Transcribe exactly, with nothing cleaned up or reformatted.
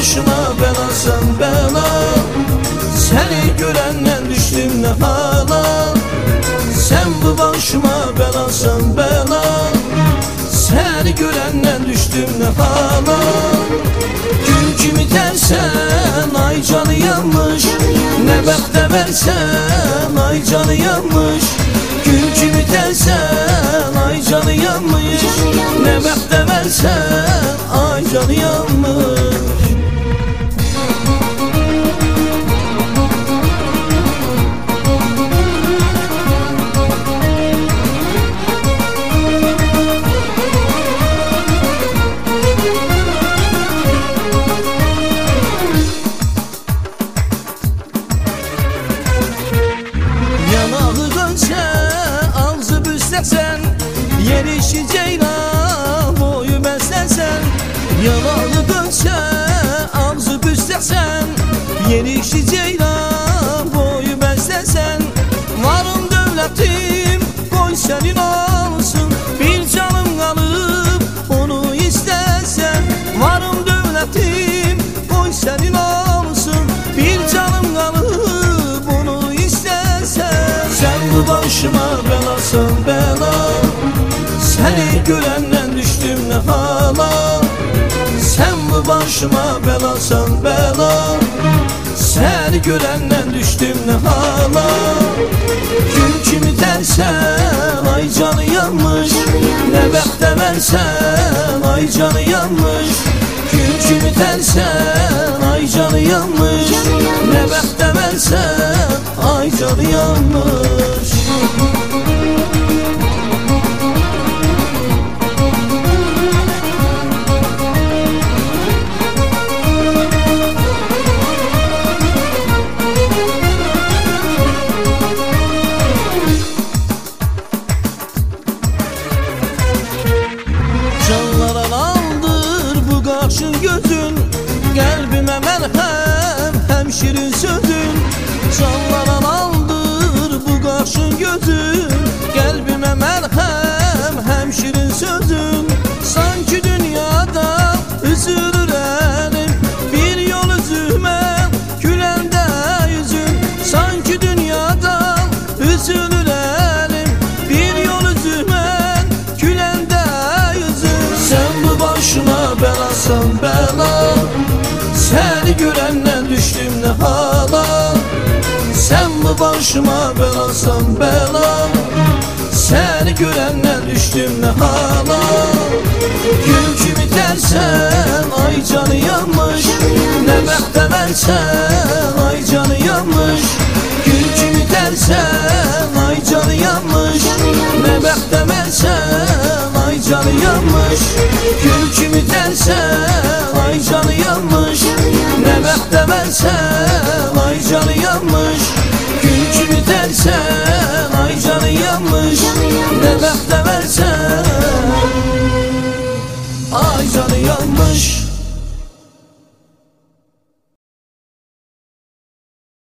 başıma bela sen bela. Seni görenden düştüm ne hala. Sen bu başıma bela sen bela. Seni görenden düştüm ne hala. Gül kimi tersen ay canı yanmış. Ne bekte versen ay canı yanmış. Gül kimi tersen ay canı yanmış. Ne bekte versen ay canı yanmış. Yanağı dönse ağzı büzlesen, yerişi ceylan boyu beslersen. Yanağı dönse ağzı büzlesen, yerişi ceylan boyu beslersen. Varım devletim koy senin olsun, bir canım kalıp onu istersen. Varım devletim koy senin olsun, bir canım kalıp onu istersen. Sen bu başıma belasın bela. Seni görenden düştüm ne hala. Sen bu başıma belasın bela. Seni görenden düştüm ne hala. Gül kimi tersen ay canı yanmış. Ne bekte versen ay canı yanmış. Gül kimi tersen ay canı yanmış. Ne bekte versen ay canı yanmış. Canlara aldır bu kaşın gözün, kalbime merhem hem şirin sözün. Canlara aldır bu kaşın gözün, kalbime merhem hem şirin sözün. Sanki dünyada üzülür elim, bir yol üzüme gülende yüzün. Sanki dünyada üzülür elim, bir yol üzüme gülende yüzün. Sen bu başıma belasın bela. Seni görenden düştüm ne hala. Sen bu başıma belasın bela. Seni görenden düştüm ne hala. Gül kimi tersen ay canı yanmış. Ne bekte versen ay canı yanmış. Gül kimi tersen ay canı yanmış. Ne bekte versen ay canı yanmış. Gül kimi tersen ay canı yanmış. Ne bekte versen ay canı yanmış. Gül kimi tersen ay canı yanmış. Ne bekte versen ay canı yanmış.